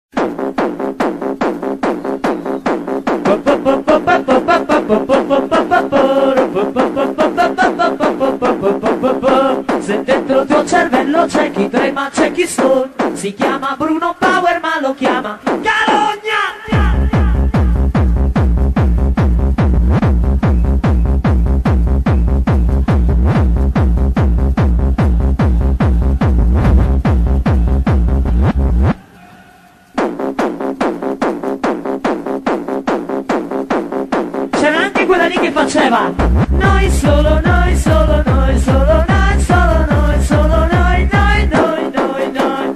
Se dentro il tuo cervello c'è chi trema, c'è chi stone, si chiama Bruno Power ma lo chiama Calogna. C'era anche quella lì che faceva noi solo, noi solo, noi solo, noi solo, noi solo, noi, noi, noi, noi, noi.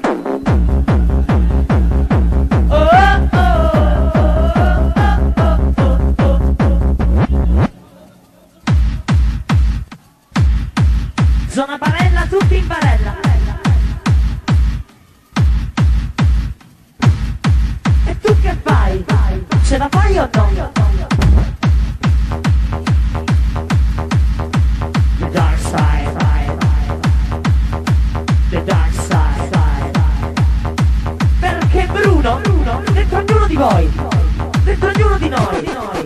Oh, oh, oh, oh, oh, oh, oh. Zona barella, tutti in barella. E tu che fai? Ce la fai o no? Perché Bruno, dentro ognuno di voi, dentro ognuno di noi,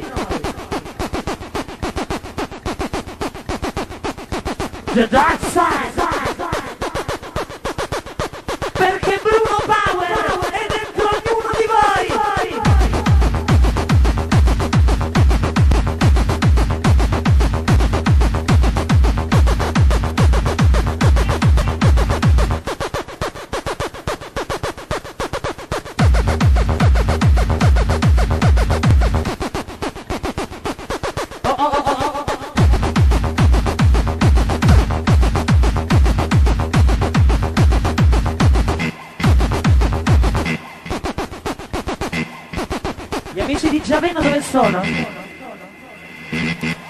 The Dark Side, perché Bruno Power è dentro ognuno di voi. Gli amici di Giaveno dove sono?